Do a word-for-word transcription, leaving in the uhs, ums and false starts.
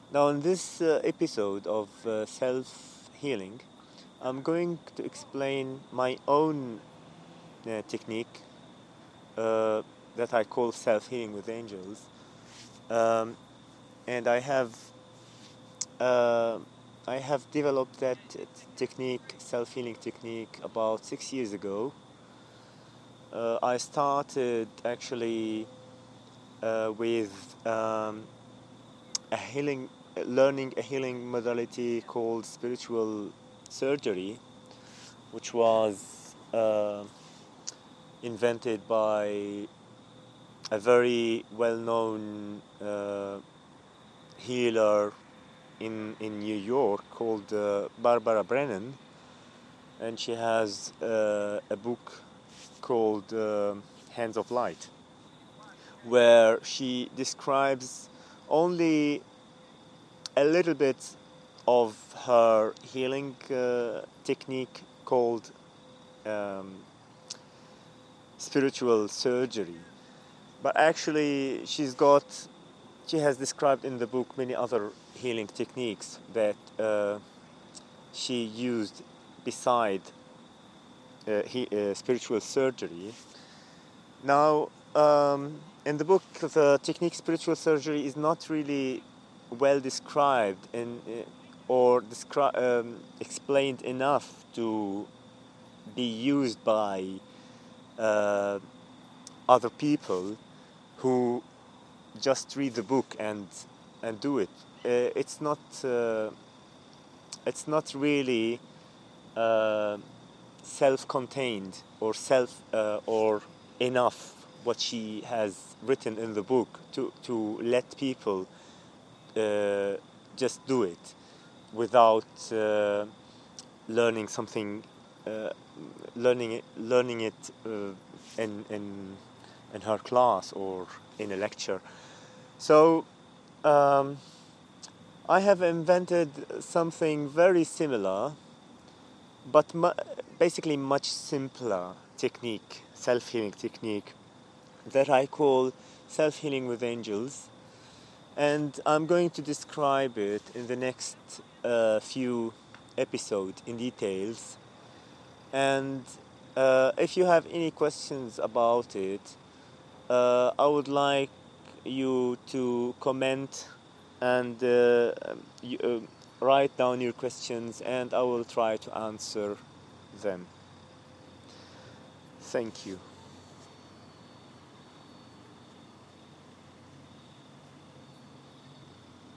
Now, in this uh, episode of uh, self healing, I'm going to explain my own uh, technique uh, that I call self healing with angels. Um, and I have uh, I have developed that t- technique, self healing technique, about six years ago. Uh, I started actually uh, with um, a healing, learning a healing modality called spiritual surgery, which was uh, invented by a very well-known uh, healer in in New York called uh, Barbara Brennan, and she has uh, a book called uh, Hands of Light, where she describes only a little bit of her healing uh, technique called um, spiritual surgery. But actually, she's got, she has described in the book many other healing techniques that uh, she used beside uh, he, uh, spiritual surgery. Now, um, in the book, the technique spiritual surgery is not really well described and uh, or descri- um, explained enough to be used by uh, other people who just read the book and and do it. Uh, it's not uh, it's not really uh, self-contained or self uh, or enough what she has written in the book to to let people uh, just do it without uh, learning something, uh, learning it, learning it uh, in in in her class or in a lecture. So um, I have invented something very similar, but mu- basically much simpler technique, self-healing technique that I call self-healing with angels, and I'm going to describe it in the next uh, few episodes in details. And uh, if you have any questions about it, uh, I would like you to comment and uh, you, uh, write down your questions, and I will try to answer them. Thank you.